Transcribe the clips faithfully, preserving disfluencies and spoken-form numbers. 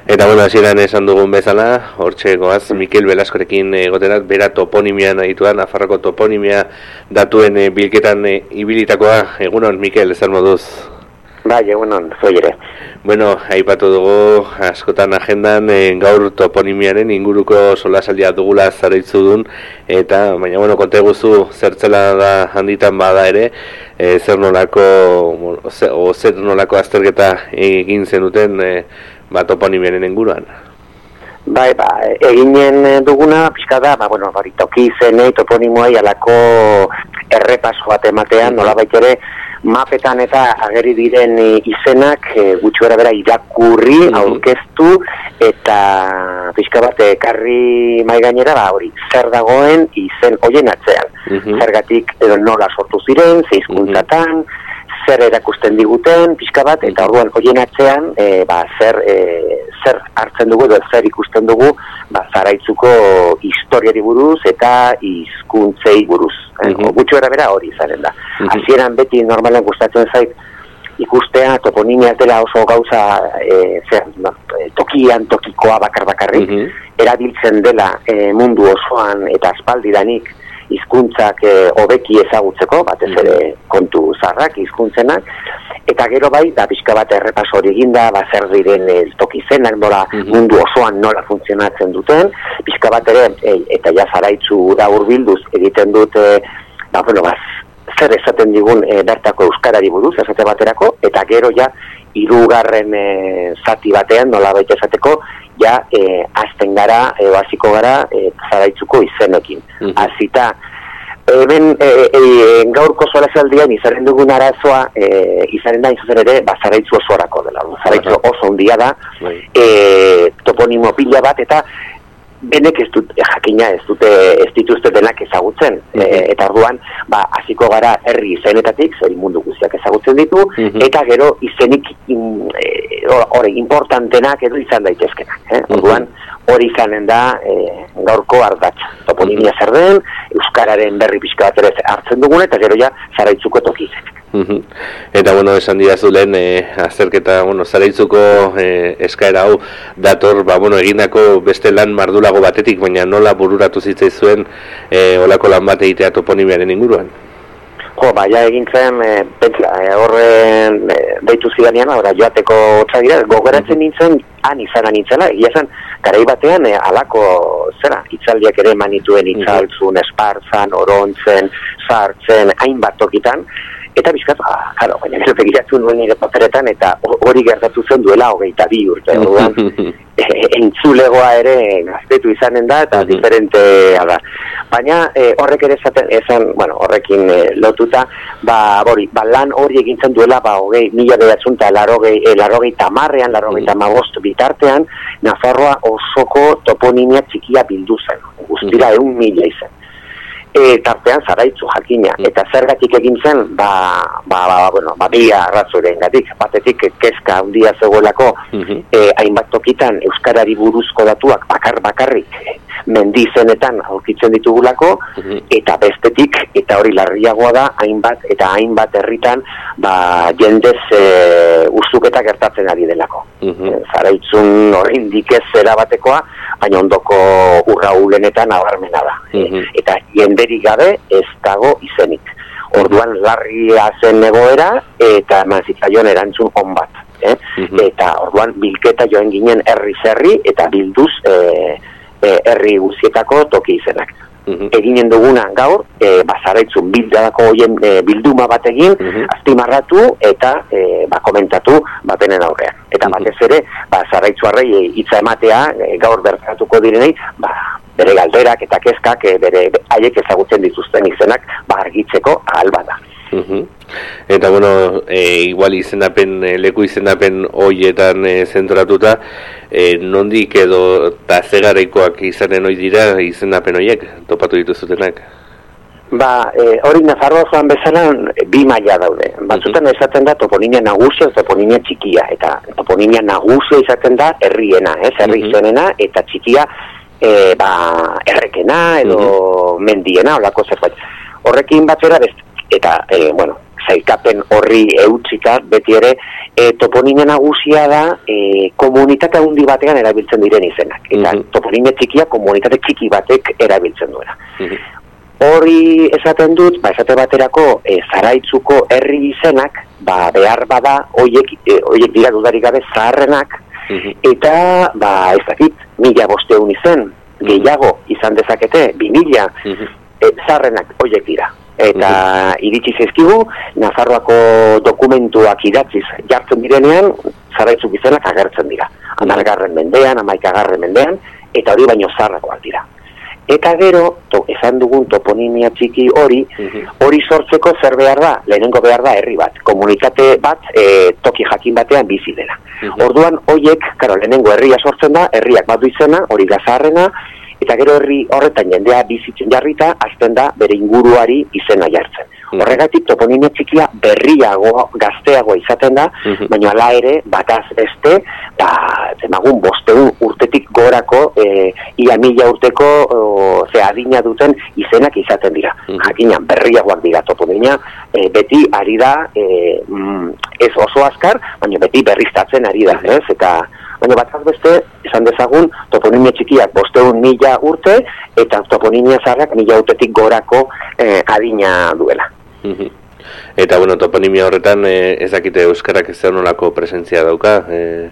Eta bueno, hasieran esan dugun bezala, hortxe goaz, Mikel Belaskorekin egoterat, bera toponimian adituan, Nafarroko toponimia datuen e, bilketan e, ibilitakoa. Egunon, Mikel, zer moduz? Bai, egunon, zoi ere. Bueno, aipatu dugu askotan agendan e, gaur toponimiaren inguruko solasaldia dugula zaraitzu dun, eta baina bueno, konta eguzu zertzela da handitan bada ere, e, zer nolako o zer nolako azterketa egin zenuten e, ba, toponimiaren inguruan. Bai, ba, eginen duguna, pixka da, ba, bueno, bari toki izenei, toponimoei alako errepaso bat ematean, nolabait ere, mapetan eta ageri diren izenak e, gutxi bera irakurri, mm-hmm. aurkeztu, eta pixka bat ekarri mai gainera, ba, hori, zer dagoen izen hoien atzean. Mm-hmm. Zergatik edo nola sortu ziren, ze hizkuntzatan, mm-hmm. zer erakusten diguten, pixka bat, eta orduan hoien atzean, e, ba, zer, e, zer hartzen dugu, edo zer ikusten dugu, ba, Zaraitzuko historiari buruz eta hizkuntzei buruz. Mm-hmm. Eh? Gutxi bera hori izanen da. Mm-hmm. Hasieran beti normalen gustatzen zait, ikustea toponimia dela oso gauza e, zer, no, tokian tokikoa bakar bakarrik, mm-hmm. erabiltzen dela e, mundu osoan eta aspaldidanik, hizkuntzak hobeki e, ezagutzeko, batez ere kontu zarrak hizkuntzenak, eta gero bai, da pixka bat errepaso hori eginda, ba, zer diren e, toki zenak, nola mm-hmm. mundu osoan nola funtzionatzen duten, pixka bat ere, e, eta ja Zaraitzu da hurbilduz egiten dute, ba, bueno, ba, zer esaten digun e, bertako euskarari buruz, esate baterako, eta gero ja, hirugarren e, zati batean, nola baita esateko, ja, e, azten gara, e, hasiko gara, e, Zaraitzuko izenekin. Mm-hmm. Azita, hemen e, e, gaurko solasaldian izaren dugun arazoa, e, izaren da izuzen ere, ba, Zaraitzu osorako dela. Zaraitzu oso handia da, e, toponimo pila bat, eta benek ez dut, jakina ez dute ez dituzte denak ezagutzen. Mm-hmm. e, eta orduan, ba, hasiko gara herri izenetatik, zer mundu guztiak ezagutzen ditu, mm-hmm. eta gero izenik in, e, hori importantenak edo izan daitezkenak. Eh? Mm-hmm. Orduan, hori izanen da e, gaurko ardatza. Toponimia zer den, euskararen berri pixka bat ere hartzen dugun, eta gero ja Zaraitzuko toki izenak. Uh-huh. Eta bueno, esan didazu lehen eh, azterketa, bueno, Zaraitzuko eh, eskaera hau dator, ba, bueno, egindako beste lan mardulago batetik, baina nola bururatu zitzaizuen eh, olako lan bat egitea toponimiaren inguruan? Jo, baina egin zen, e, pentsa, e, horren e, deitu zidanean, ora, joateko otzagira, gogeratzen nintzen, han izan nintzela, egia zen, garai batean, e, alako, zera, itzaldiak ere manituen itzaltzun, espartzan, orontzen, sartzen, hainbat tokitan, eta bizkaz, ah, karo, baina gero begiratu nuen nire paperetan, eta hori gertatu zen duela hogeita bi urte, orduan, e, entzulegoa ere gaztetu izanen da, eta diferentea da. Baina e, horrek ere esaten, esan, bueno, horrekin e, lotuta, ba, hori, ba, lan hori egintzen duela, ba, hogei, mila bedatzen eta larogei, e, larogei tamarrean, larogei tamagost bitartean, Nafarroa osoko toponimia txikia bildu zen, guztira eun mila izan. E, tartean Zaraitzu jakina, eta zergatik egin zen, ba, ba, ba, bueno, ba, bi arrazoren gatik, batetik kezka handia zegoelako, mm-hmm. e, hainbat tokitan euskarari buruzko datuak bakar bakarrik mendizenetan aurkitzen ditugulako, mm-hmm. eta bestetik, eta hori larriagoa da, hainbat eta hainbat herritan, ba, jendez e, usuketa gertatzen ari delako. Mm-hmm. E, Zaraitzun oraindik ez zera batekoa, baina ondoko urraulenetan nabarmena da. Mm-hmm. E, eta jenderik gabe ez dago izenik. Orduan larria zen egoera eta eman zitzaion erantzun on bat. Eh? Mm-hmm. Eta orduan bilketa joan ginen herri zerri eta bilduz e, e, herri guztietako toki izenak. Mm-hmm. Eginen duguna gaur, e, ba, Zaraitzun bildadako hoien e, bilduma bat egin, mm-hmm. azpimarratu eta e, ba, komentatu batenen aurrean. Eta mm-hmm. batez ere, ba, Zaraitzuarrei hitza ematea e, gaur bertatuko direnei, ba, bere galderak eta kezkak e, bere haiek ezagutzen dituzten izenak ba, argitzeko ahal bada. Uh-huh. Eta bueno, e, igual izenapen, e, leku izenapen hoietan e, zentratuta, e, nondik edo eta zegaraikoak izanen hoi dira izenapen hoiek, topatu dituzutenak? Ba, e, hori Nafarroa zoan bezala bi maila daude. Batzutan esaten da toponimia nagusia eta toponimia txikia, eta toponimia nagusia izaten da herriena, ez, herri izenena, eta txikia e, ba, errekena edo uh-huh. mendiena, olako zerbait. Horrekin batera best, eta, e, bueno, zailkapen horri eutsika, beti ere, e, toponime nagusia da e, komunitate handi batean erabiltzen diren izenak. Eta mm-hmm. toponime txikia komunitate txiki batek erabiltzen duena. Mm-hmm. Hori esaten dut, ba, esate baterako e, Zaraitzuko herri izenak, ba, behar bada, oiek, e, oiek dira dudarik gabe zaharrenak, mm-hmm. eta, ba, ez dakit, mila bosteun izen, mm-hmm. gehiago izan dezakete, bi mila, mm-hmm. e, zaharrenak oiek dira. Eta mm-hmm. iritsi zaizkigu, Nafarroako dokumentuak idatziz jartzen direnean, Zaraitzuk izenak agertzen dira. Hamargarren mendean, hamaikagarren mendean, eta hori baino zaharrakoak dira. Eta gero, to, esan dugun toponimia txiki hori, hori sortzeko zer behar da, lehenengo behar da herri bat, komunitate bat e, toki jakin batean bizi dela. Orduan, hoiek, karo, lehenengo herria sortzen da, herriak badu izena, hori gazarrena, eta gero herri horretan jendea bizitzen jarrita, azten da bere inguruari izena jartzen. Horregatik toponimia txikia berriago, gazteago izaten da, mm-hmm. baina hala ere, bataz beste, ba, zemagun, bosteun urtetik gorako, e, ia mila urteko, o, ze adina duten izenak izaten dira. Mm-hmm. Jakinan, berriagoak dira toponimia, e, beti ari da, e, mm, ez oso azkar, baina beti berriztatzen ari da, ez? Eta, baina bataz beste, esan dezagun, toponimia txikiak bosteun mila urte, eta toponimia zaharrak mila urtetik gorako e, adina duela. Eta, bueno, toponimia horretan eh, ez dakite euskarak ez nolako presentzia dauka? Eh...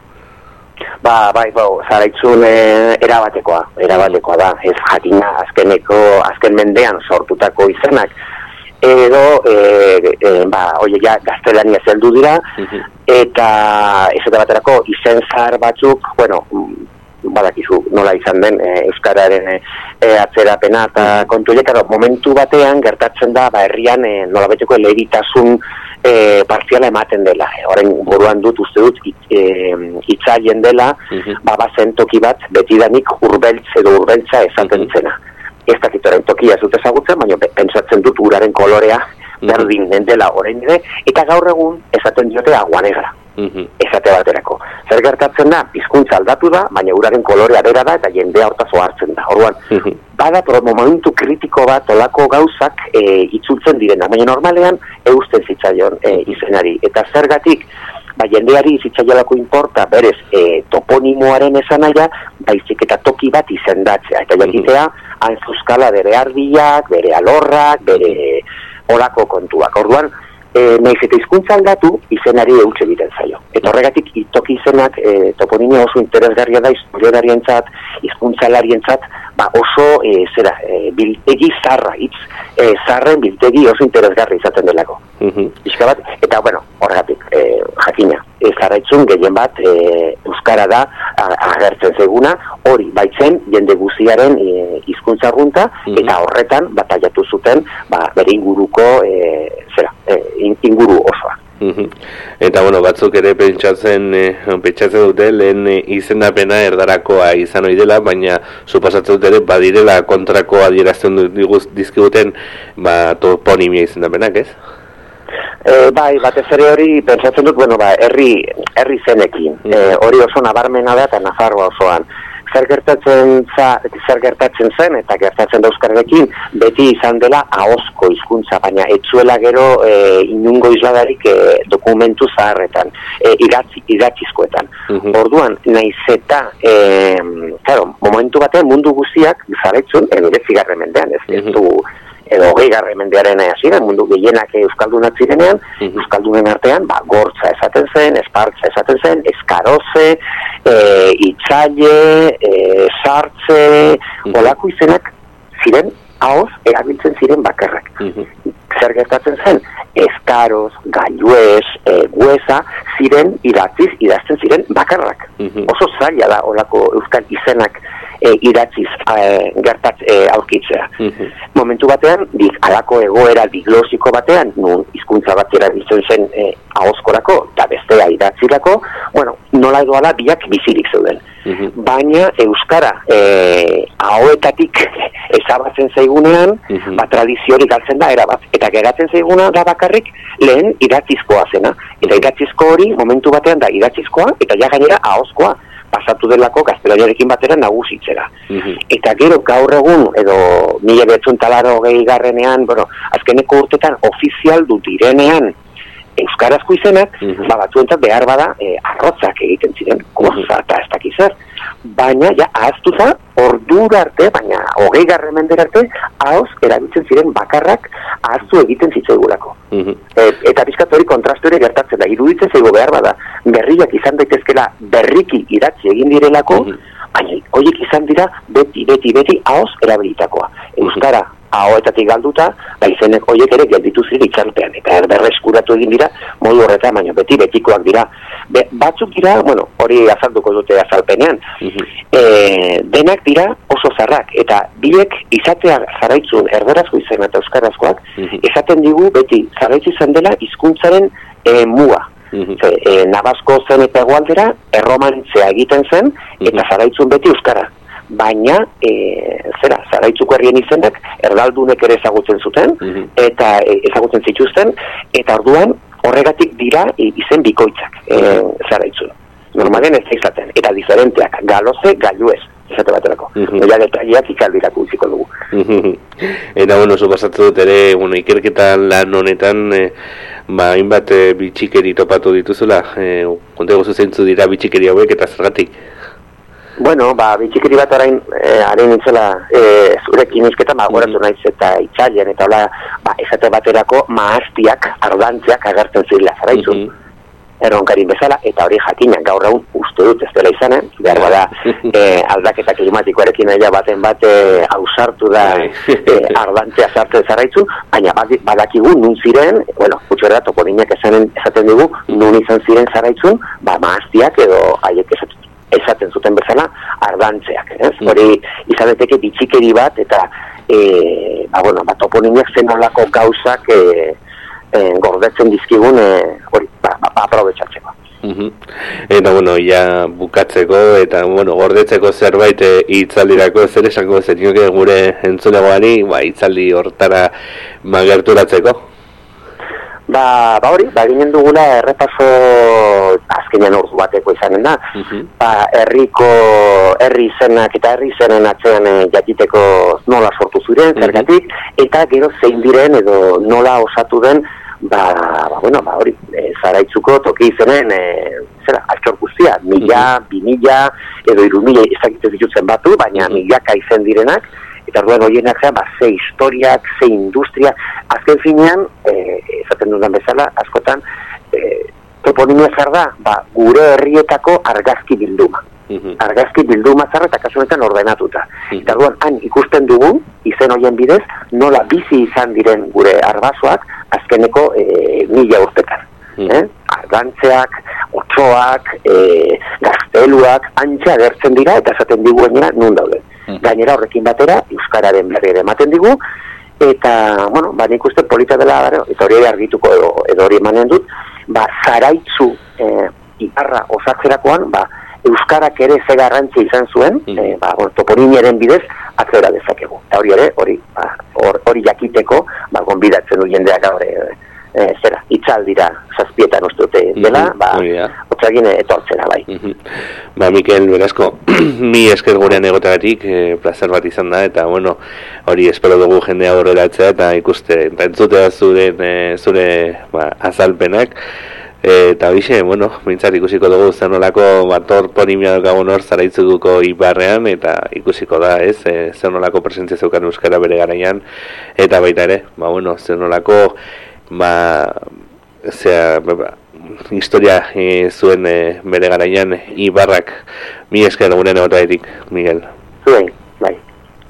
Ba, bai, ba, Zaraitzun eh, erabatekoa, erabatekoa da, ez jakina azkeneko, azken mendean sortutako izenak, edo, e, e, ba, oie, ja, gaztelania zeldu dira, uh-huh. eta ez eta baterako izen zahar batzuk, bueno, badakizu nola izan den e, euskararen e, e, atzerapena eta kontu horiek, momentu batean gertatzen da ba herrian e, nolabeteko elebitasun e, partziala ematen dela. E, Orain buruan dut uste dut it, e, itzaien dela, uh-huh. ba bazen toki bat betidanik urbeltz edo urbeltza esaten uh-huh. zena. Ez dakit orain tokia ez dut ezagutzen, baina pentsatzen dut uraren kolorea berdin uh-huh. dela orain ere, eta gaur egun esaten diote agua negra. Mm-hmm. Esate baterako. Zer gertatzen da, hizkuntza aldatu da, baina uraren kolorea bera da eta jendea hortaz ohartzen da. Orduan, mm-hmm. bada pro momentu kritiko bat olako gauzak e, itzultzen direna, baina normalean eusten zitzaion e, izenari. Eta zergatik, ba, jendeari zitzaiolako importa berez e, toponimoaren esanaia, baizik eta toki bat izendatzea. Eta jakitea, mm-hmm. hain euskala bere ardiak, bere alorrak, bere olako kontuak. Orduan, E, nahiz eta hizkuntza aldatu, izenari eutxe egiten zaio. Eta horregatik, toki izenak, e, toponimia oso interesgarria da, historiadarientzat, hizkuntzalarientzat, ba oso, e, zera, e, biltegi zarra, hitz, e, zarren biltegi oso interesgarri izaten delako. Uh-huh. Bat, eta, bueno, horregatik, e, jakina, e, Zaraitzun gehien bat, e, euskara da, agertzen zeguna, hori baitzen, jende guziaren e, hizkuntza arrunta, uh-huh. eta horretan, bataiatu zuten, ba, bere inguruko, e, zera, e, inguru osoa. Uh-huh. Eta bueno, batzuk ere pentsatzen eh, pentsatzen dute lehen eh, izendapena erdarakoa izan ohi dela, baina suposatzen dute ere badirela kontrakoa adierazten dizkiguten ba toponimia izendapenak, ez? E, bai, batez ere hori pentsatzen dut, bueno, ba, herri herri zenekin. Uh-huh. E, hori oso nabarmena da eta Nafarroa osoan. Zer gertatzen, za, zer gertatzen zen eta gertatzen da euskararekin beti izan dela ahozko hizkuntza, baina etzuela gero e, inungo isladarik e, dokumentu zaharretan, e, idatzi, idatzizkoetan. Uh-huh. Orduan, naiz eta, e, claro, momentu batean mundu guztiak Zaraitzun, emeretzigarren mendean, ez, uh-huh. ez du, edo hogeigarren mendearen hasieran mundu gehienak euskaldunak zirenean, uh-huh. euskaldunen artean, ba, gortza esaten zen, espartza esaten zen, eskaroze, e, itzaile, e, sartze, uh-huh. olako izenak ziren, ahoz, erabiltzen ziren bakarrak. Uh-huh. Zer gertatzen zen, eskaroz, gailuez, e, gueza, ziren idatziz, idazten ziren bakarrak. Uh-huh. Oso zaila da olako euskal izenak E, idatziz e, gertatz e, aurkitzea. Uh-huh. Momentu batean, dik, alako egoera diglosiko batean, nun hizkuntza bat erabiltzen zen e, ahozkorako, eta bestea idatzirako, bueno, nola edo ala biak bizirik zeuden. Uh-huh. Baina euskara e, ahoetatik ezabatzen zaigunean, uh-huh. ba, tradiziorik galtzen da erabat. Eta geratzen zaiguna da bakarrik lehen idatzizkoa zena. Eta idatzizko hori momentu batean da idatzizkoa, eta ja gainera ahozkoa. pasatu delako gaztelaniarekin batera nagusitzera. Mm-hmm. Eta gero gaur egun, edo mila behatzen talaro gehi garrenean, bueno, azkeneko urtetan ofizialdu direnean euskarazko izenak, mm-hmm. ba, batzuentzat behar bada e, arrotzak egiten ziren, koza mm-hmm. eta ez dakizer. Baina, ja, ahaztu za, ordura arte, baina hogei garren mendera arte, ahoz erabiltzen ziren bakarrak ahaztu egiten zitzaigulako. Mm-hmm. E, eta pizkat hori kontrastu ere gertatzen da, iruditzen zaigu behar bada, berriak izan daitezkela berriki idatzi egin direlako, mm-hmm. baina horiek izan dira beti, beti, beti ahoz erabilitakoa. Euskara, mm-hmm. ahoetatik galduta, ba izenek horiek ere gelditu ziren itzalpean, eta berreskuratu egin dira, modu horretan, baina beti betikoak dira. Be, batzuk dira, bueno, hori azalduko dute azalpenean, mm-hmm. e, denak dira oso zarrak, eta biek izatea zaraitzun erderazko izan eta euskarazkoak, mm-hmm. esaten digu beti zaraitzu izan dela hizkuntzaren e, muga. Mm-hmm. Ze, e, Nabazko zen eta egualdera, erromantzea egiten zen, eta mm-hmm. zaraitzun beti euskara. Baina, e, zera, zaraitzuko herrien izenak erdaldunek ere ezagutzen zuten, mm-hmm. eta e, ezagutzen zituzten, eta orduan horregatik dira e, izen bikoitzak e, zaraitzun. Normalen ez izaten, eta diferenteak, galoze, gailuez, izate baterako. Mm-hmm. Oia detaileak ikaldirako utziko dugu. Mm-hmm. Eta, bueno, supasatu dut ere, bueno, ikerketa lan honetan, e, ba, hainbat e, bitxikeri topatu dituzula, e, konte gozu zeintzu dira bitxikeri hauek eta zergatik? Bueno, ba, bitxikeri bat orain, eh, haren nintzela, eh, zurekin izketan, ba, goratu mm-hmm. naiz eta itzalien, eta hola, ba, esate baterako maaztiak, ardantziak agertzen zirela zaraitzun. Mm-hmm. Erronkarin bezala, eta hori jakinak gaur egun uste dut ez dela izanen, behar bada, eh, aldaketa klimatikoarekin aia baten bate hausartu da eh, ardantzia sartzen zaraitzun, baina badakigu nun ziren, bueno, gutxo da toponinak esaten digu, nun izan ziren zaraitzun, ba, maaztiak edo haiek esaten esaten zuten bezala, ardantzeak, ez? Hori izan daiteke bitxikeri bat, eta e, ba, bueno, ba, toponimiak zenolako gauzak e, e, gordetzen dizkigun hori, e, ba, ba, aprobetxatzeko. Uh-huh. Eta, bueno, ja bukatzeko, eta, bueno, gordetzeko zerbait e, itzaldirako zer esango zenioke gure entzulegoari, ba, itzaldi hortara magerturatzeko? Ba, ba hori, ba ginen dugula errepaso azkenean ordu bateko izanen da. Uh-huh. Ba, herriko, herri izenak eta herri izenen atzean e, jakiteko nola sortu ziren, uh-huh. zergatik, eta gero zein diren edo nola osatu den, ba, ba bueno, ba hori, e, zaraitzuko toki izenen, e, zera, altxor guztia, mila, uh-huh. bi mila, edo iru mila ezakitez ditutzen batu, baina uh-huh. milaka izen direnak, eta orduan horienak zean, ba, ze historiak, ze industria, azken finean, e, esaten dudan bezala, askotan, e, toponimia zer da, ba, gure herrietako argazki bilduma. Mm-hmm. Argazki bilduma zer eta kasunetan ordenatuta. Mm-hmm. Eta orduan, han ikusten dugu, izen horien bidez, nola bizi izan diren gure arbasoak, azkeneko e, mila urtetan. Mm-hmm. Eh? Argantzeak, otsoak, e, gazteluak, antxe agertzen dira, eta esaten digu gainera nun dauden. Gainera horrekin batera, euskararen berri ere ematen digu, eta, bueno, ba, nik uste polita dela, eta hori argituko edo, edo hori emanen dut, ba, zaraitzu e, iparra osatzerakoan, ba, euskarak ere ze garrantzia izan zuen, mm. e, ba, toponimiaren bidez, atzera dezakegu. Eta hori ere, hori, ba, hori jakiteko, ba, gonbidatzen du jendeak hori, e, zera, itzaldira zazpietan uste dute dela, mm-hmm. ba, yeah. otzagin etortzera bai. Mm-hmm. Ba, Mikel, berazko, mi esker gurean egoteagatik, e, plazer bat izan da, eta, bueno, hori espero dugu jendea horrelatzea, eta ikuste, eta entzutea zure, e, zure ba, azalpenak, e, eta hoxe, bueno, mintzat ikusiko dugu zenolako bator ponimia dukagun hor zaraitzuko iparrean, eta ikusiko da, ez, e, zenolako presentzia zeukan euskara bere garaian, eta baita ere, ba, bueno, zenolako, ba, zera, ba, historia e, zuen e, bere garaian ibarrak. Mi esker gurean egotaetik, Miguel. Zuen.